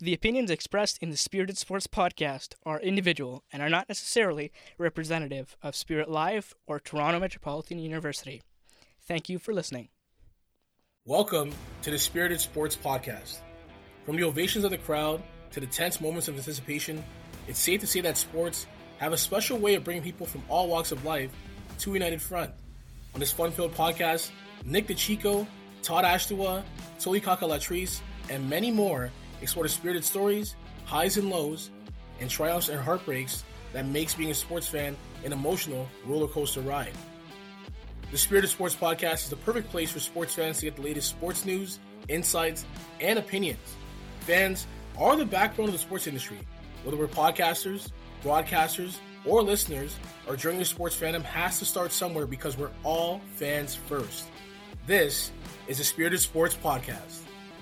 The opinions expressed in the Spirited Sports podcast are individual and are not necessarily representative of Spirit Live or Toronto Metropolitan University. Thank you for listening. Welcome to the Spirited Sports podcast. From the ovations of the crowd to the tense moments of anticipation, it's safe to say that sports have a special way of bringing people from all walks of life to a united front. On this fun-filled podcast, Nick DeChico, Todd Ashtawa, Toli Kakalatrice, and many more explore the spirited stories, highs and lows, and triumphs and heartbreaks that makes being a sports fan an emotional roller coaster ride. The Spirited Sports Podcast is the perfect place for sports fans to get the latest sports news, insights, and opinions. Fans are the backbone of the sports industry. Whether we're podcasters, broadcasters, or listeners, our journey to sports fandom has to start somewhere because we're all fans first. This is the Spirited Sports Podcast.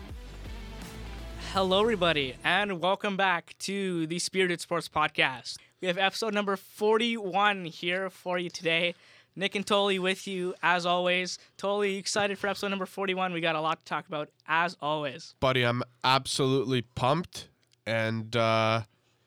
Hello, everybody, and welcome back to the Spirited Sports Podcast. We have episode number 41 here for you today. Nick and Toli with you, as always. Toli, excited for episode number 41? We got a lot to talk about, as always. Buddy, I'm absolutely pumped, and, I'm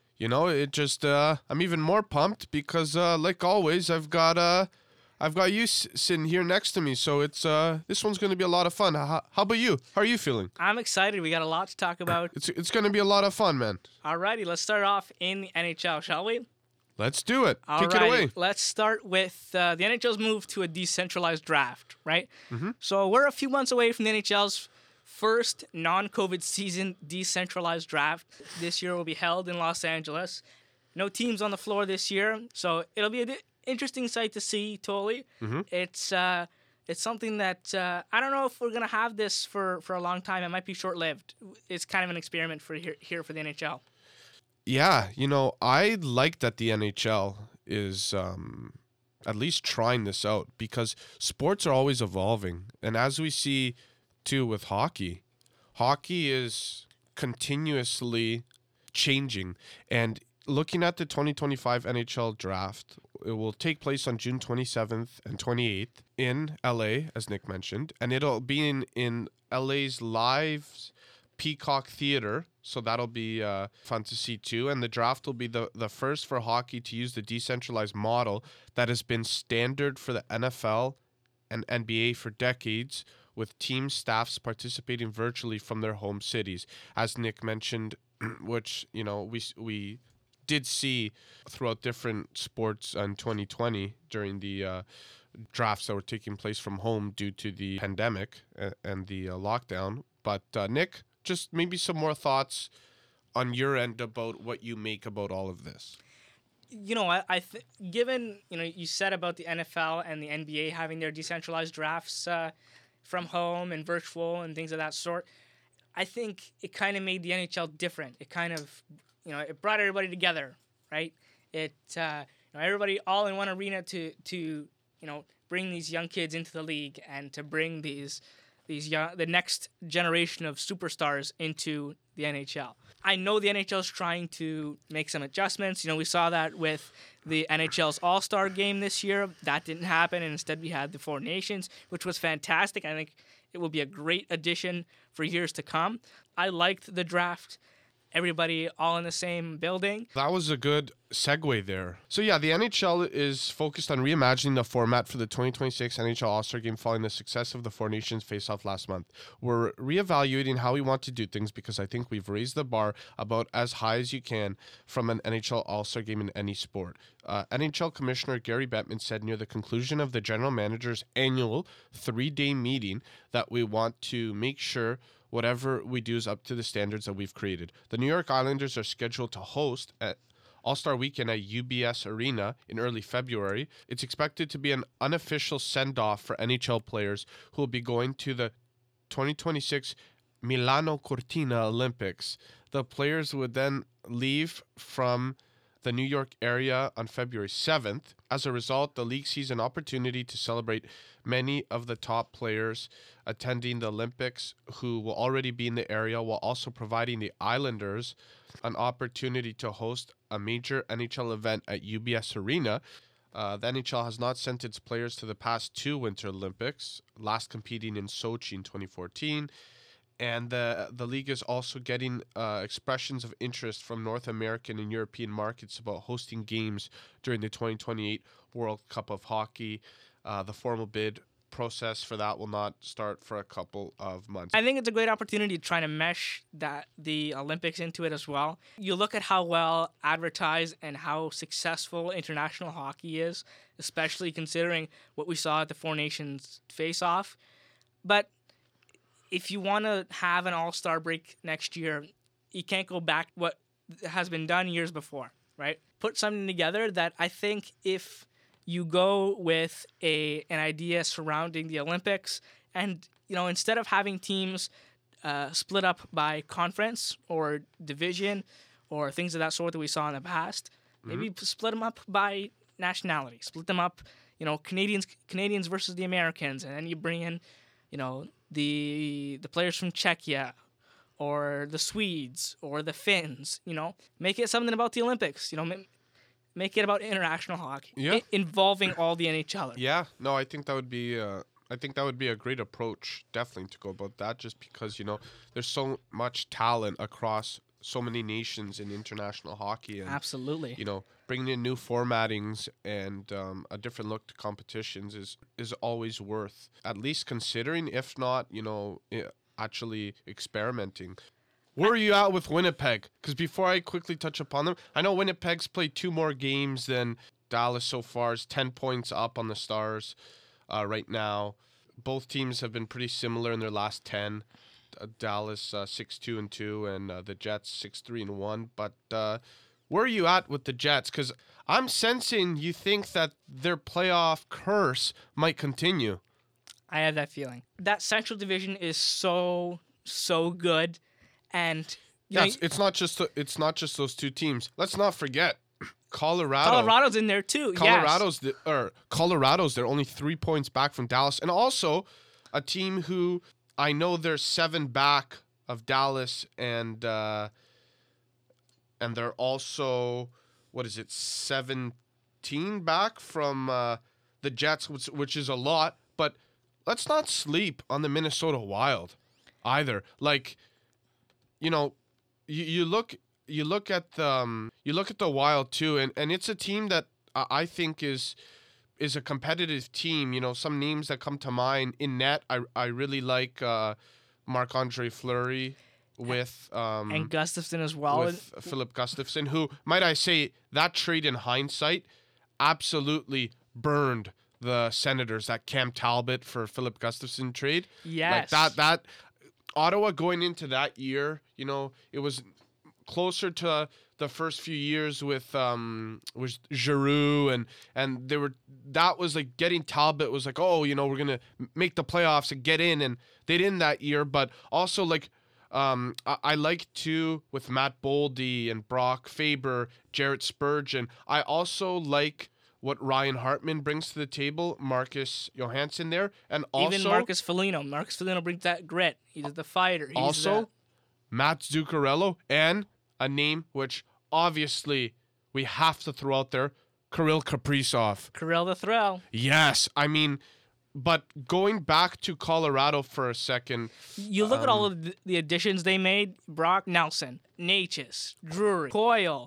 even more pumped because, like always, I've got you sitting here next to me, so it's this one's going to be a lot of fun. How about you? How are you feeling? I'm excited. We got a lot to talk about. It's going to be a lot of fun, man. Alrighty, let's start off in the NHL, shall we? Let's do it. Kick Alrighty, it away. let's start with the NHL's move to a decentralized draft, right? Mm-hmm. So we're a few months away from the NHL's first non-COVID season decentralized draft. This year will be held in Los Angeles. No teams on the floor this year, so it'll be an interesting sight to see, Toli. Mm-hmm. It's something that I don't know if we're gonna have this for a long time. It might be short-lived. It's kind of an experiment for here for the NHL. Yeah, I like that the NHL is at least trying this out because sports are always evolving. And as we see, too, with hockey is continuously changing. And looking at the 2025 NHL draft, it will take place on June 27th and 28th in LA, as Nick mentioned. And it'll be in LA's live Peacock Theater, so that'll be fun to see too. And the draft will be the first for hockey to use the decentralized model that has been standard for the NFL and NBA for decades, with team staffs participating virtually from their home cities, as Nick mentioned, which we did see throughout different sports in 2020 during the drafts that were taking place from home due to the pandemic and the lockdown. But Nick, just maybe some more thoughts on your end about what you make about all of this. Given you said about the NFL and the NBA having their decentralized drafts from home and virtual and things of that sort, I think it kind of made the NHL different. It kind of, it brought everybody together, right? It everybody all in one arena to bring these young kids into the league and to bring the next generation of superstars into the NHL. I know the NHL is trying to make some adjustments. We saw that with the NHL's All-Star game this year. That didn't happen, and instead we had the Four Nations, which was fantastic. I think it will be a great addition for years to come. I liked the draft. Everybody all in the same building. That was a good segue there. So yeah, the NHL is focused on reimagining the format for the 2026 NHL All-Star Game following the success of the Four Nations face-off last month. We're reevaluating how we want to do things because I think we've raised the bar about as high as you can from an NHL All-Star Game in any sport. NHL Commissioner Gary Bettman said near the conclusion of the General Manager's annual 3-day meeting that we want to make sure whatever we do is up to the standards that we've created. The New York Islanders are scheduled to host at All-Star Weekend at UBS Arena in early February. It's expected to be an unofficial send-off for NHL players who will be going to the 2026 Milano Cortina Olympics. The players would then leave from the New York area on February 7th. As a result, the league sees an opportunity to celebrate many of the top players attending the Olympics who will already be in the area, while also providing the Islanders an opportunity to host a major NHL event at UBS Arena. The NHL has not sent its players to the past two Winter Olympics, last competing in Sochi in 2014 And the league is also getting expressions of interest from North American and European markets about hosting games during the 2028 World Cup of Hockey. The formal bid process for that will not start for a couple of months. I think it's a great opportunity trying to mesh the Olympics into it as well. You look at how well advertised and how successful international hockey is, especially considering what we saw at the Four Nations face-off. But if you want to have an all-star break next year, you can't go back what has been done years before, right? Put something together that I think if you go with an idea surrounding the Olympics, and instead of having teams split up by conference or division or things of that sort that we saw in the past, maybe split them up by nationality, split them up, Canadians versus the Americans, and then you bring in, the players from Czechia or the Swedes or the Finns, make it something about the Olympics, make it about international hockey, involving all the NHLers. Yeah, no, I think that would be a great approach, definitely, to go about that, just because there's so much talent across so many nations in international hockey, and absolutely, bringing in new formattings and a different look to competitions is always worth at least considering, if not, actually experimenting. Where are you at with Winnipeg? Because before I quickly touch upon them, I know Winnipeg's played 2 more games than Dallas so far. Is 10 points up on the Stars right now. Both teams have been pretty similar in their last 10. Dallas 6-2-2, and the Jets 6-3-1. But where are you at with the Jets? Because I'm sensing you think that their playoff curse might continue. I have that feeling. That Central Division is so good. And it's not just those 2 teams. Let's not forget Colorado. Colorado's in there too. Colorado's they're only 3 points back from Dallas, and also a team who I know they're 7 back of Dallas, and they're also 17 back from the Jets, which is a lot. But let's not sleep on the Minnesota Wild either. Like, you look at the Wild too, and it's a team that I think is a competitive team. Some names that come to mind in net, I really like Marc-Andre Fleury with and Gustafsson as well, with Philip Gustafsson, who, might I say, that trade in hindsight absolutely burned the Senators. That Cam Talbot for Philip Gustafsson trade, yes, like that. Ottawa going into that year, it was closer to the first few years with Giroux, and that was like getting Talbot was like, we're gonna make the playoffs and get in, and they didn't that year. But also I like too with Matt Boldy and Brock Faber, Jarrett Spurgeon. I also like what Ryan Hartman brings to the table, Marcus Johansson there, and also even Marcus Foligno. Marcus Foligno brings that grit. He's the fighter. Matt Zuccarello, and a name which obviously we have to throw out there, Kirill Kaprizov. Kirill the Thrill. Yes, I mean, but going back to Colorado for a second, you look at all of the additions they made: Brock Nelson, Natchez, Drury, Coyle.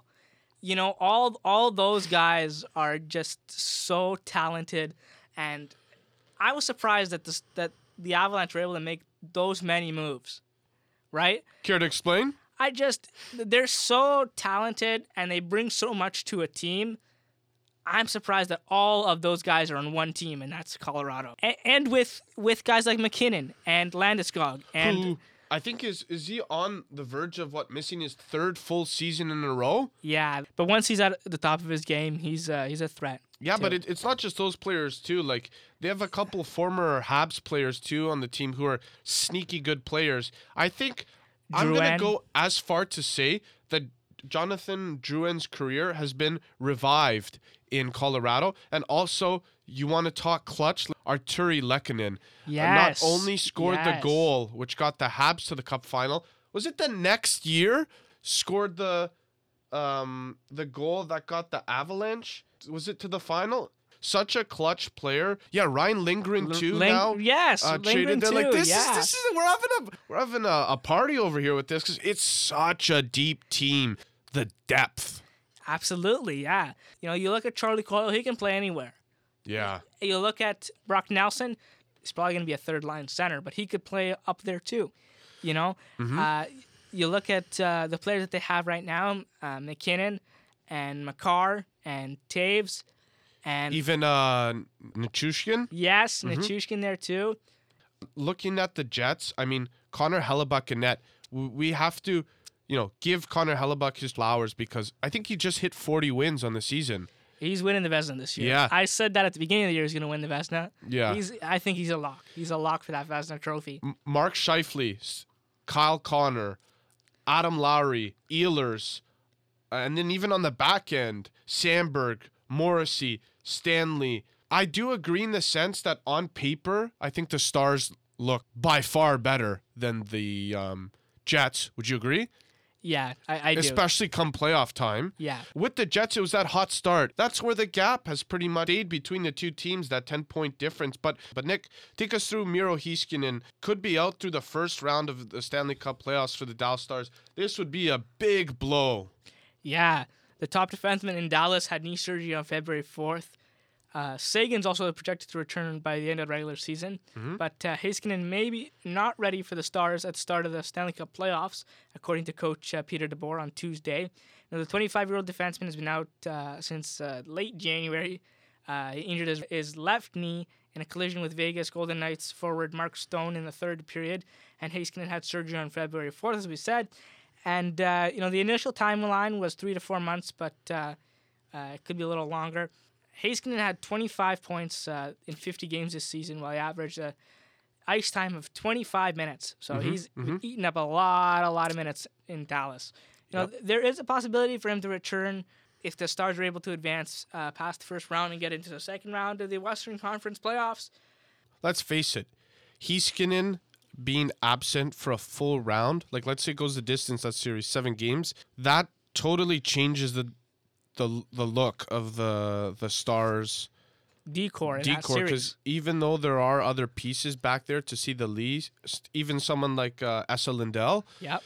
All those guys are just so talented, and I was surprised that the Avalanche were able to make those many moves, right? Care to explain? They're so talented, and they bring so much to a team. I'm surprised that all of those guys are on one team, and that's Colorado. And with guys like McKinnon and Landeskog, and who I think is he on the verge of missing his 3rd full season in a row? Yeah, but once he's at the top of his game, he's a threat. Yeah, too. but it's not just those players too. Like, they have a couple former Habs players too on the team who are sneaky good players. I think I'm gonna go as far to say that Jonathan Drouin's career has been revived in Colorado, and also you want to talk clutch, Arturi Lehkonen. Yes. Not only scored the goal which got the Habs to the Cup final, was it the next year scored the goal that got the Avalanche? Was it to the final? such a clutch player. Yeah, Ryan Lindgren too now. Yes, traded. They're like, this yeah. is we're having a party over here with this because it's such a deep team. The depth. Absolutely, yeah. You look at Charlie Coyle, he can play anywhere. Yeah. You look at Brock Nelson, he's probably going to be a third-line center, but he could play up there too, You look at the players that they have right now, McKinnon and Makar and Taves. And even Nichushkin? Yes, Nichushkin there too. Looking at the Jets, I mean, Connor Hellebuck and net, we have to, give Connor Hellebuck his flowers because I think he just hit 40 wins on the season. He's winning the Vezina this year. Yeah. I said that at the beginning of the year he's going to win the Vezina. Yeah. I think he's a lock. He's a lock for that Vezina trophy. Mark Scheifele, Kyle Connor, Adam Lowry, Ehlers, and then even on the back end, Sandberg, Morrissey, Stanley. I do agree in the sense that on paper, I think the Stars look by far better than the Jets. Would you agree? Yeah, I do. Especially come playoff time. Yeah. With the Jets, it was that hot start. That's where the gap has pretty much stayed between the two teams, that 10-point difference. But Nick, take us through Miro Heiskanen. Could be out through the first round of the Stanley Cup playoffs for the Dallas Stars. This would be a big blow. Yeah. The top defenseman in Dallas had knee surgery on February 4th. Sagan's also projected to return by the end of the regular season. But Heiskanen may be not ready for the Stars at the start of the Stanley Cup playoffs, according to coach Peter DeBoer on Tuesday. Now, the 25-year-old defenseman has been out since late January. He injured his left knee in a collision with Vegas Golden Knights forward Mark Stone in the third period. And Heiskanen had surgery on February 4th, as we said. And, the initial timeline was 3 to 4 months, but it could be a little longer. Heiskanen had 25 points in 50 games this season, while he averaged a ice time of 25 minutes. So he's eaten up a lot of minutes in Dallas. There is a possibility for him to return if the Stars are able to advance past the first round and get into the second round of the Western Conference playoffs. Let's face it, Heiskanen being absent for a full round, like let's say it goes the distance, that series, 7 games, that totally changes the look of the Stars decor because even though there are other pieces back there to see the lead, even someone like Esa Lindell,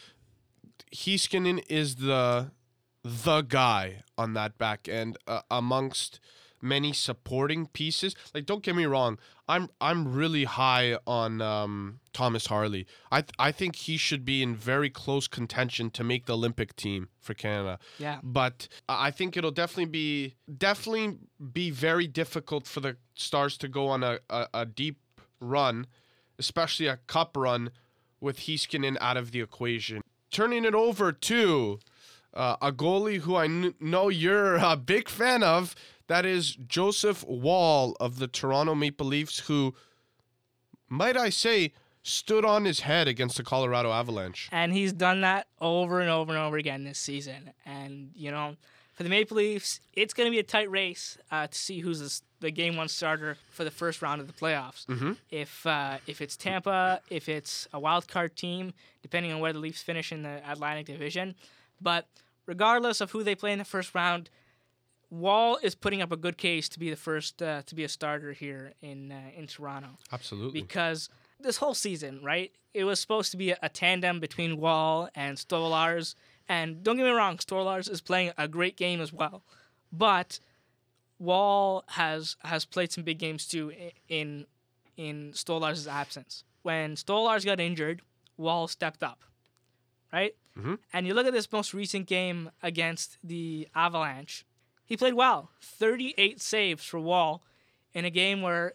Heiskanen is the guy on that back end amongst many supporting pieces. Like, don't get me wrong, I'm really high on Thomas Harley. I think he should be in very close contention to make the Olympic team for Canada. Yeah. But I think it'll definitely be very difficult for the Stars to go on a deep run, especially a cup run, with Heiskanen out of the equation. Turning it over to a goalie who I know you're a big fan of. That is Joseph Woll of the Toronto Maple Leafs, who, might I say, stood on his head against the Colorado Avalanche. And he's done that over and over and over again this season. And, for the Maple Leafs, it's going to be a tight race to see who's the Game 1 starter for the first round of the playoffs. If it's Tampa, if it's a wild card team, depending on where the Leafs finish in the Atlantic Division. But regardless of who they play in the first round, Woll is putting up a good case to be the first to be a starter here in Toronto. Absolutely. Because this whole season, right, it was supposed to be a tandem between Woll and Stolarz. And don't get me wrong, Stolarz is playing a great game as well. But Woll has played some big games too in Stolarz's absence. When Stolarz got injured, Woll stepped up, right? And you look at this most recent game against the Avalanche. He played well. 38 saves for Woll in a game where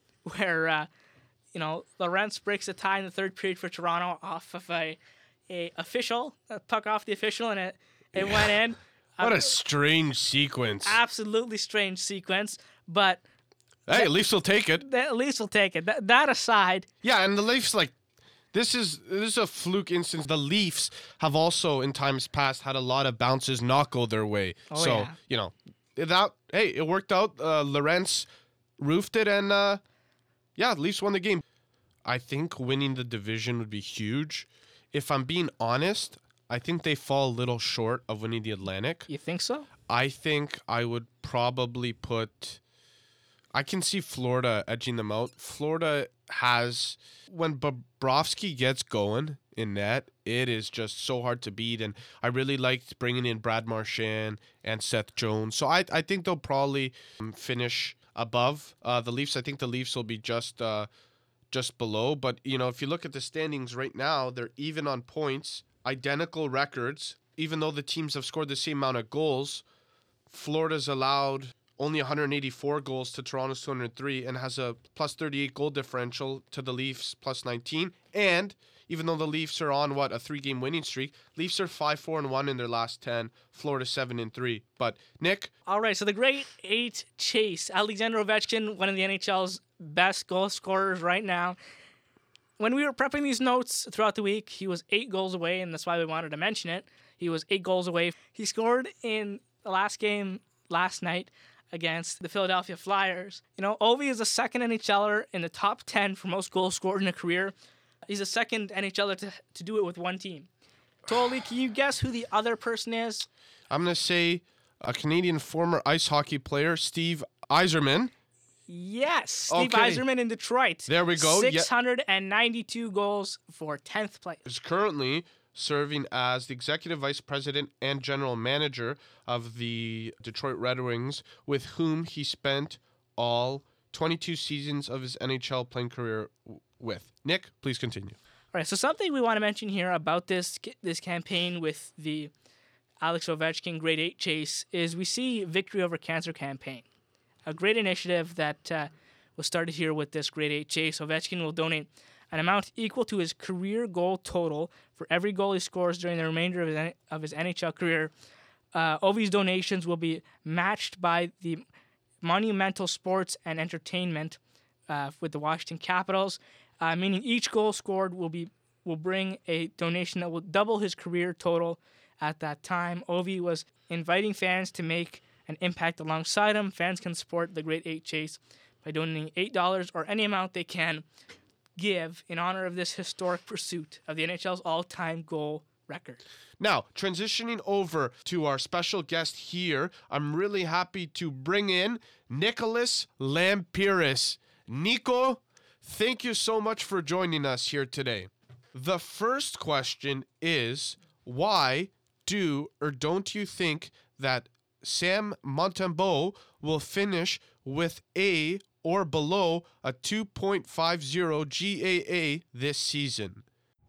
Lorentz breaks a tie in the third period for Toronto off of a puck off the official, and it went in. What a strange sequence. Absolutely strange sequence, but hey, Leafs will take it. The Leafs will take it. That aside. Yeah, and the Leafs, this is a fluke instance. The Leafs have also, in times past, had a lot of bounces not go their way. It worked out. Lorentz roofed it, and Leafs won the game. I think winning the division would be huge. If I'm being honest, I think they fall a little short of winning the Atlantic. You think so? I think I would probably put I can see Florida edging them out. Florida has, when Bobrovsky gets going in net, it is just so hard to beat. And I really liked bringing in Brad Marchand and Seth Jones. So I think they'll probably finish above the Leafs. I think the Leafs will be just below. But, if you look at the standings right now, they're even on points, identical records. Even though the teams have scored the same amount of goals, Florida's allowed only 184 goals to Toronto's 203 and has a plus 38 goal differential to the Leafs plus 19. And even though the Leafs are on, a 3-game winning streak, Leafs are 5-4-1 in their last 10, Florida 7-3. But, Nick? All right, so the Great 8 chase. Alexander Ovechkin, one of the NHL's best goal scorers right now. When we were prepping these notes throughout the week, he was 8 goals away, and that's why we wanted to mention it. He was 8 goals away. He scored in the last game last night against the Philadelphia Flyers. Ovi is the second NHLer in the top 10 for most goals scored in a career. He's the second NHLer to do it with one team. Totally, can you guess who the other person is? I'm going to say a Canadian former ice hockey player, Steve Yzerman. Yes, Steve Yzerman in Detroit. There we go. 692 goals for 10th place. Is currently serving as the executive vice president and general manager of the Detroit Red Wings, with whom he spent all 22 seasons of his NHL playing career with. Nick, please continue. All right, so something we want to mention here about this campaign with the Alex Ovechkin Grade 8 chase is we see Victory Over Cancer campaign, a great initiative that was started here with this Grade 8 chase. Ovechkin will donate an amount equal to his career goal total for every goal he scores during the remainder of his NHL career. Ovi's donations will be matched by the Monumental Sports and Entertainment with the Washington Capitals, meaning each goal scored will bring a donation that will double his career total at that time. Ovi was inviting fans to make an impact alongside him. Fans can support the Great 8 Chase by donating $8 or any amount they can give in honor of this historic pursuit of the NHL's all-time goal record. Now, transitioning over to our special guest here, I'm really happy to bring in Nicholas Lampiris. Nico, thank you so much for joining us here today. The first question is, why do or don't you think that Sam Montembeault will finish with a or below a 2.50 GAA this season?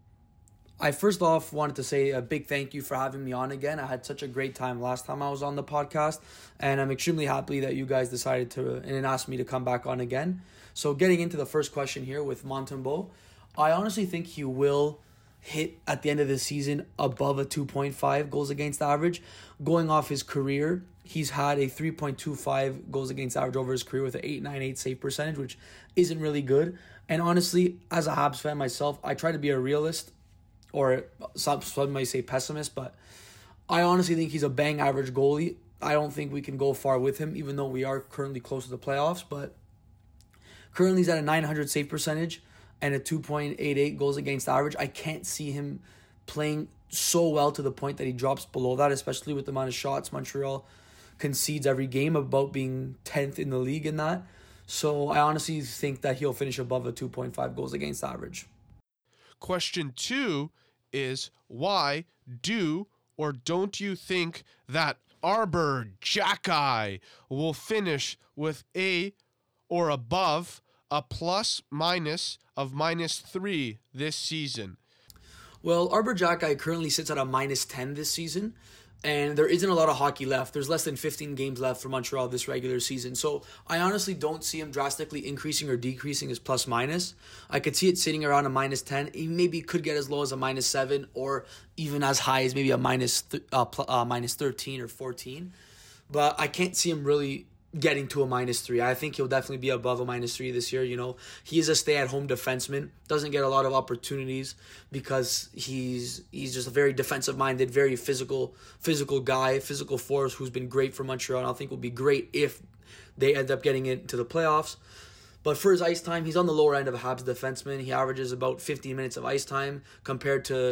I first off wanted to say a big thank you for having me on again. I had such a great time last time I was on the podcast, and I'm extremely happy that you guys decided to and asked me to come back on again. So getting into the first question here with Montembeault, I honestly think he will hit at the end of the season above a 2.5 goals against average. Going off his career, he's had a 3.25 goals against average over his career with an 8.98 save percentage, which isn't really good. And honestly, as a Habs fan myself, I try to be a realist, or some might say pessimist, but I honestly think he's a bang average goalie. I don't think we can go far with him, even though we are currently close to the playoffs. But currently he's at a 900 save percentage and a 2.88 goals against average. I can't see him playing so well to the point that he drops below that, especially with the amount of shots Montreal concedes every game, about being 10th in the league in that. So I honestly think that he'll finish above a 2.5 goals against average. Question 2 is, why do or don't you think that Arber Xhekaj will finish with a or above a plus minus of -3 this season? Well, Arber Xhekaj currently sits at a -10 this season, and there isn't a lot of hockey left. There's less than 15 games left for Montreal this regular season. So I honestly don't see him drastically increasing or decreasing his plus minus. I could see it sitting around a -10. He maybe could get as low as a -7 or even as high as maybe a -13 or 14. But I can't see him really getting to a -3. I think he'll definitely be above a -3 this year. You know, he is a stay-at-home defenseman, doesn't get a lot of opportunities because he's just a very defensive-minded, very physical guy, physical force who's been great for Montreal, and I think will be great if they end up getting into the playoffs. But for his ice time, he's on the lower end of a Habs defenseman. He averages about 15 minutes of ice time compared to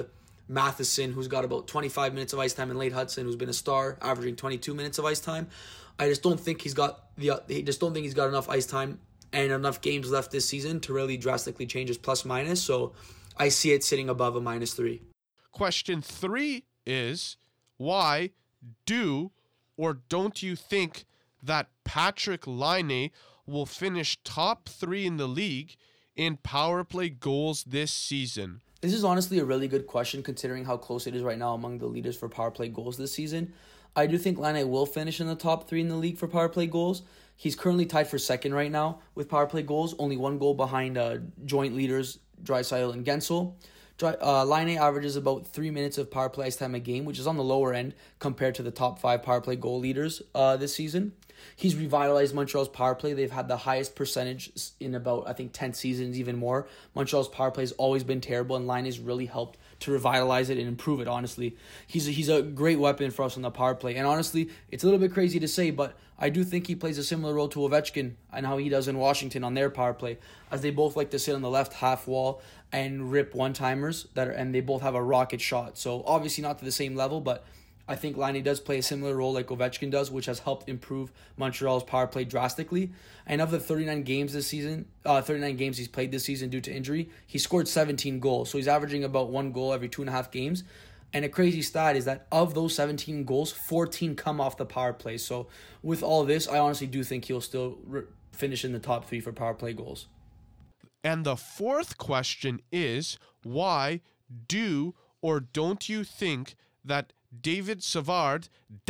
Matheson, who's got about 25 minutes of ice time, and Late Hudson, who's been a star, averaging 22 minutes of ice time. I just don't think he's got enough ice time and enough games left this season to really drastically change his plus minus. So I see it sitting above a -3. Question 3 is, why do or don't you think that Patrik Laine will finish top 3 in the league in power play goals this season? This is honestly a really good question considering how close it is right now among the leaders for power play goals this season. I do think Laine will finish in the top 3 in the league for power play goals. He's currently tied for second right now with power play goals, only 1 goal behind joint leaders Draisaitl and Gensel. Laine averages about 3 minutes of power play ice time a game, which is on the lower end compared to the top 5 power play goal leaders this season. He's revitalized Montreal's power play. They've had the highest percentage in about, I think, 10 seasons, even more. Montreal's power play has always been terrible, and Laine has really helped to revitalize it and improve it, honestly. He's a great weapon for us on the power play. And honestly, it's a little bit crazy to say, but I do think he plays a similar role to Ovechkin and how he does in Washington on their power play, as they both like to sit on the left half wall and rip one-timers, and they both have a rocket shot. So obviously not to the same level, but I think Laine does play a similar role like Ovechkin does, which has helped improve Montreal's power play drastically. And of the 39 games he's played this season due to injury, he scored 17 goals. So he's averaging about 1 goal every 2.5 games. And a crazy stat is that of those 17 goals, 14 come off the power play. So with all this, I honestly do think he'll still finish in the top 3 for power play goals. And the 4th question is, why do or don't you think that David Savard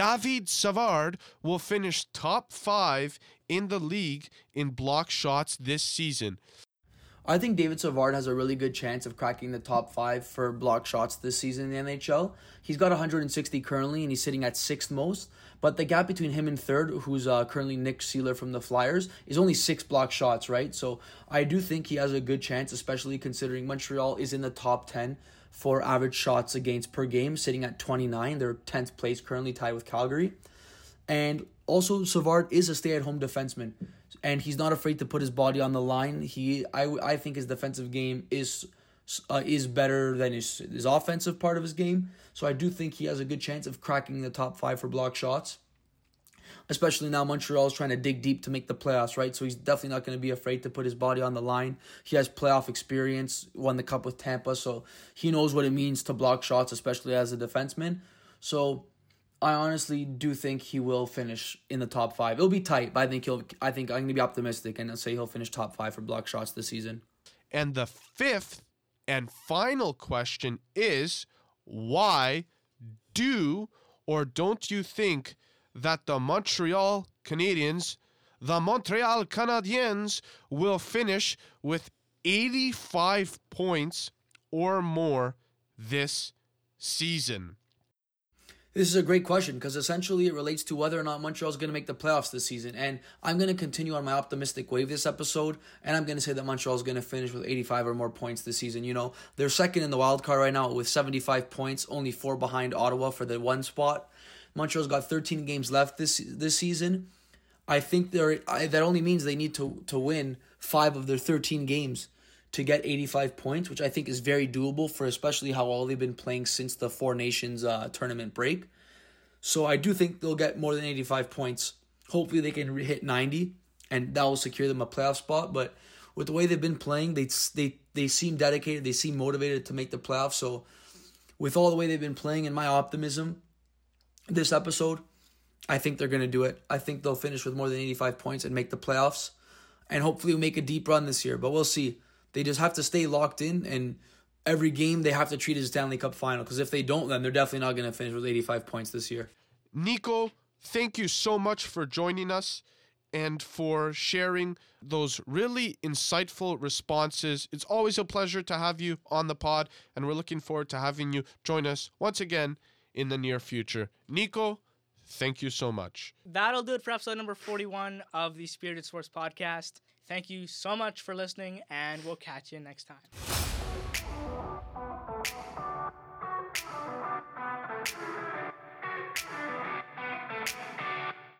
will finish top 5 in the league in block shots this season? I think David Savard has a really good chance of cracking the top 5 for block shots this season in the NHL. He's got 160 currently, and he's sitting at 6th most. But the gap between him and third, who's currently Nick Seeler from the Flyers, is only 6 block shots, right? So I do think he has a good chance, especially considering Montreal is in the top 10 for average shots against per game, sitting at 29. They're 10th place, currently tied with Calgary. And also, Savard is a stay-at-home defenseman, and he's not afraid to put his body on the line. I think his defensive game is better than his offensive part of his game. So I do think he has a good chance of cracking the top 5 for block shots, especially now Montreal is trying to dig deep to make the playoffs, right? So he's definitely not going to be afraid to put his body on the line. He has playoff experience, won the Cup with Tampa, so he knows what it means to block shots, especially as a defenseman. So I honestly do think he will finish in the top 5. It'll be tight, but I think I'm going to be optimistic and say he'll finish top 5 for block shots this season. And the 5th and final question is, why do or don't you think that the Montreal Canadiens will finish with 85 points or more this season? This is a great question because essentially it relates to whether or not Montreal is going to make the playoffs this season. And I'm going to continue on my optimistic wave this episode, and I'm going to say that Montreal is going to finish with 85 or more points this season. You know, they're second in the wild card right now with 75 points, only 4 behind Ottawa for the 1 spot. Montreal's got 13 games left this season. I think that only means they need to win 5 of their 13 games to get 85 points, which I think is very doable for especially how well they've been playing since the Four Nations tournament break. So I do think they'll get more than 85 points. Hopefully they can hit 90, and that will secure them a playoff spot. But with the way they've been playing, they seem dedicated, they seem motivated to make the playoffs. So with all the way they've been playing and my optimism this episode, I think they're going to do it. I think they'll finish with more than 85 points and make the playoffs, and hopefully we'll make a deep run this year. But we'll see. They just have to stay locked in, and every game they have to treat as a Stanley Cup final, because if they don't, then they're definitely not going to finish with 85 points this year. Nico, thank you so much for joining us and for sharing those really insightful responses. It's always a pleasure to have you on the pod, and we're looking forward to having you join us once again in the near future. Nico, thank you so much. That'll do it for episode number 41 of the Spirited Sports Podcast. Thank you so much for listening, and we'll catch you next time.